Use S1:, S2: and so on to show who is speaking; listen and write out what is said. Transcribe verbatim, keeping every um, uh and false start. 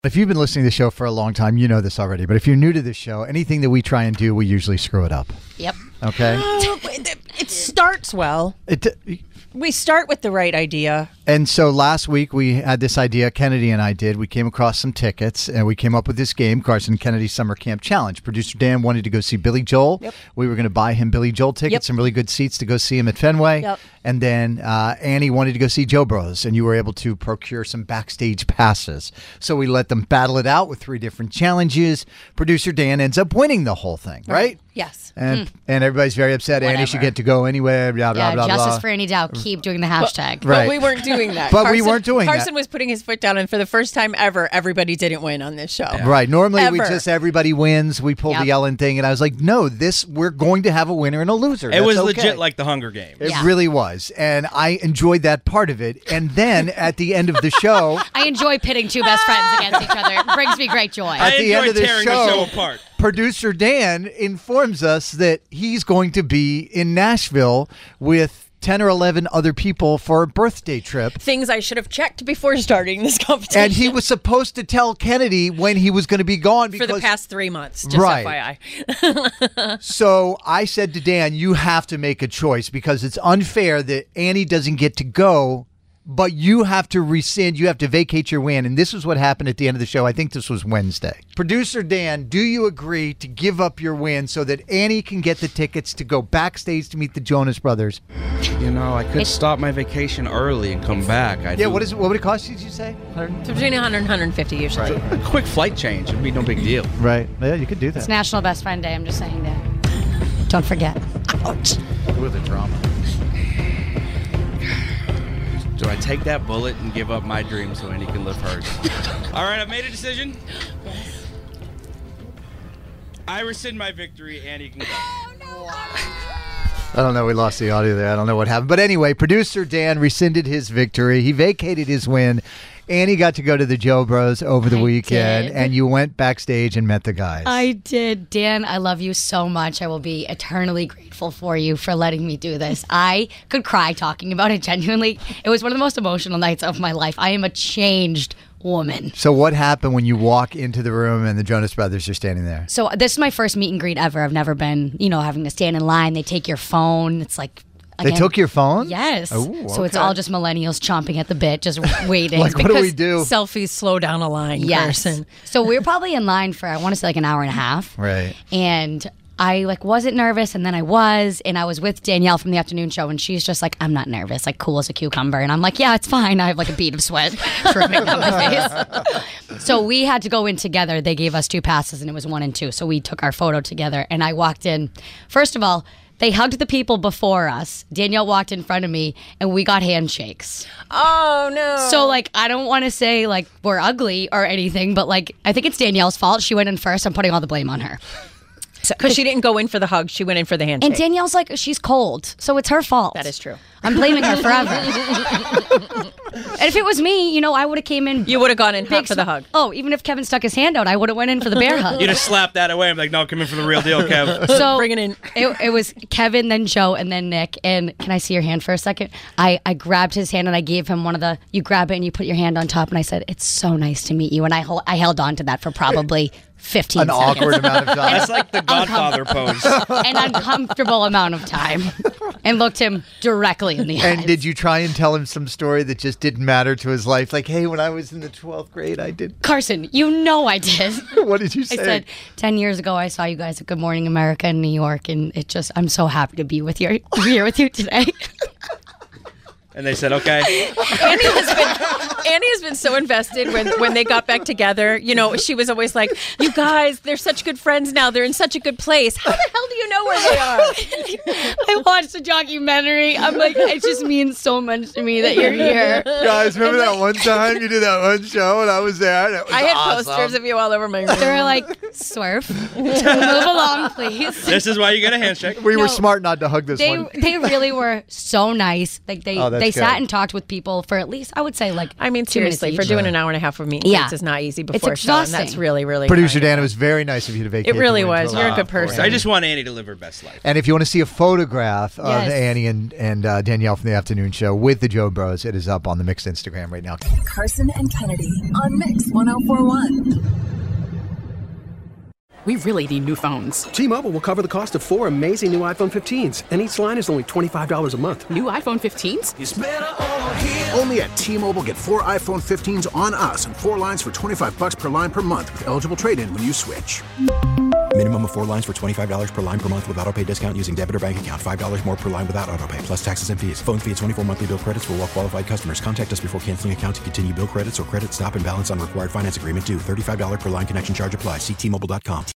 S1: If you've been listening to the show for a long time, you know this already. But if you're new to this show, anything that we try and do, we usually screw it up.
S2: Yep.
S1: Okay?
S3: It starts well.
S1: It,
S3: We start with the right idea.
S1: and so last week we had this idea, Kennedy and I did. We came across some tickets, and we came up with this game, Carson Kennedy Summer Camp Challenge. Producer Dan wanted to go see Billy Joel.
S3: Yep.
S1: We were going to buy him Billy Joel tickets,
S3: Yep.
S1: some really good seats to go see him at Fenway.
S3: Yep.
S1: And then uh, Annie wanted to go see Joe Bros, and you were able to procure some backstage passes. So we let them battle it out with three different challenges. Producer Dan ends up winning the whole thing, right?
S3: Yes.
S1: And and everybody's very upset. Annie should
S2: Whatever.
S1: get to go anywhere. Blah, blah,
S2: Yeah,
S1: blah,
S2: justice
S1: blah.
S2: for Annie Dow. Keep doing the hashtag.
S1: Right.
S3: But we weren't doing that.
S1: But we weren't doing that.
S3: Carson was putting his foot down, and for the first time ever, everybody didn't win on this show.
S1: Right. Normally we
S3: Ever.
S1: just everybody wins. We pull
S2: Yep.
S1: the Ellen thing, and I was like, no, this we're going to have a winner and a loser.
S4: It
S1: That's
S4: was
S1: okay.
S4: legit like the Hunger Games.
S1: It
S2: Yeah.
S1: really was, and I enjoyed that part of it. And then at the end of the show,
S2: I enjoy pitting two best friends against each other. It brings me great joy.
S4: I
S1: at the end
S4: enjoyed
S1: of the
S4: tearing
S1: show,
S4: the show apart.
S1: producer Dan informs us that he's going to be in Nashville with ten or eleven other people for a birthday trip.
S3: Things I should have checked before starting this competition.
S1: And he was supposed to tell Kennedy when he was going to be gone
S3: for
S1: because
S3: the past three months, just
S1: Right.
S3: F Y I.
S1: So I said to Dan, you have to make a choice because it's unfair that Annie doesn't get to go, but you have to rescind, you have to vacate your win. And this is what happened at the end of the show. I think this was Wednesday. Producer Dan, do you agree to give up your win so that Annie can get the tickets to go backstage to meet the Jonas Brothers?
S5: You know, I could stop my vacation early and come back. I
S1: Yeah, what is it? What would it cost you, did you say?
S3: It's between one hundred and one hundred fifty usually.
S5: A quick flight change would be no big deal.
S1: Right. Yeah, you could do
S2: It's
S1: that.
S2: National Best Friend Day. I'm just saying that. Don't forget. Ouch.
S1: With the drama.
S5: Do I take that bullet and give up my dream so Annie can live hers?
S4: All right, I've made a decision. I rescind my victory. Annie can go.
S1: I don't know. We lost the audio there. I don't know what happened. But anyway, producer Dan rescinded his victory. He vacated his win. Annie got to go to the Joe Bros over the
S2: I
S1: weekend,
S2: did.
S1: and you went backstage and met the guys.
S2: I did. Dan, I love you so much. I will be eternally grateful for you for letting me do this. I could cry talking about it, genuinely. It was one of the most emotional nights of my life. I am a changed woman.
S1: So what happened when you walk into the room and the Jonas Brothers are standing there?
S2: So this is my first meet and greet ever. I've never been, you know, having to stand in line. They take your phone. It's like...
S1: They
S2: again,
S1: took your phone?
S2: Yes.
S1: Ooh,
S2: So it's
S1: okay.
S2: all just millennials chomping at the bit, just waiting.
S1: Like, what do we do?
S3: Selfies slow down a line,
S2: Yes.
S3: Carson.
S2: So we were probably in line for, I want to say like an hour and a half.
S1: Right.
S2: And I like wasn't nervous, and then I was, and I was with Danielle from the afternoon show, and she's just like, I'm not nervous, like cool as a cucumber. And I'm like, yeah, it's fine. I have like a bead of sweat dripping down my face. So we had to go in together. They gave us two passes, and it was one and two. So we took our photo together, and I walked in. First of all, they hugged the people before us. Danielle walked in front of me, and we got handshakes.
S3: Oh, no.
S2: So, like, I don't want to say, like, we're ugly or anything, but, like, I think it's Danielle's fault. She went in first. I'm putting all the blame on her.
S3: Because she didn't go in for the hug, she went in for the handshake.
S2: And Danielle's like, she's cold. So it's her fault.
S3: That is true.
S2: I'm blaming her forever. And if it was me, you know, I would have came in.
S3: You would have gone in hot
S2: big
S3: for the
S2: sm-
S3: hug.
S2: Oh, even if Kevin stuck his hand out, I would have went in for the bear hug.
S4: You just slap that away. I'm like, no, come in for the real deal, Kev.
S2: So
S3: Bring it in.
S2: It, it was Kevin, then Joe, and then Nick. And can I see your hand for a second? I, I grabbed his hand and I gave him one of the, you grab it and you put your hand on top. And I said, it's so nice to meet you. And I, hol- I held on to that for probably fifteen
S1: An
S2: seconds.
S1: awkward amount of time.
S4: It's like the Godfather pose.
S2: An uncomfortable amount of time. And looked him directly in the eyes.
S1: And did you try and tell him some story that just didn't matter to his life? Like, hey, when I was in the twelfth grade, I did.
S2: Carson, you know I did.
S1: What did you
S2: I
S1: say?
S2: said, ten years ago, I saw you guys at Good Morning America in New York, and it just, I'm so happy to be with you, here with you today.
S4: And they said, okay.
S3: Annie has been Annie has been so invested when when they got back together. You know, she was always like, "You guys, they're such good friends now. They're in such a good place. How the hell do you know where they are?"
S2: I watched the documentary. I'm like, it just means so much to me that you're here.
S1: Guys, remember that one time you did that one show and I was there? That was
S3: I had
S1: awesome.
S3: posters of you all over my room.
S2: They were like, Swerve, move along, please.
S4: This is why you get a handshake.
S1: We
S2: No.
S1: were smart not to hug this
S2: They
S1: one.
S2: they really were so nice. Like they
S1: Oh, that's
S2: they
S1: good.
S2: sat and talked with people for at least I would say like
S3: I'm mean,
S2: Two minutes
S3: seriously, for
S2: each.
S3: doing an hour and a half of meet and
S2: Yeah.
S3: greets is not easy
S2: It's
S3: before a show, and that's
S2: exhausting.
S3: really, really
S1: Producer
S3: kind.
S1: Dan, it was very nice of you to vacate.
S3: It really
S1: the win
S3: was.
S1: to
S3: You're a
S1: allow
S3: good
S1: for it.
S3: person.
S4: I just want Annie to live her best life.
S1: And if you want to see a photograph of
S2: Yes.
S1: Annie and, and uh, Danielle from the afternoon show with the Joe Bros, it is up on the Mixed Instagram right now.
S6: Carson and Kennedy on Mix ten forty-one.
S7: We really need new phones.
S8: T-Mobile will cover the cost of four amazing new iPhone fifteens, and each line is only twenty-five dollars a month.
S7: New iPhone fifteens?
S9: Only at T-Mobile, get four iPhone fifteens on us and four lines for twenty-five bucks per line per month with eligible trade-in when you switch.
S10: Minimum of four lines for twenty-five dollars per line per month with auto pay discount using debit or bank account. five dollars more per line without auto pay, plus taxes and fees. Phone fee at twenty-four monthly bill credits for well-qualified customers. Contact us before canceling account to continue bill credits or credit stop and balance on required finance agreement due. thirty-five dollars per line connection charge applies. See T Mobile dot com.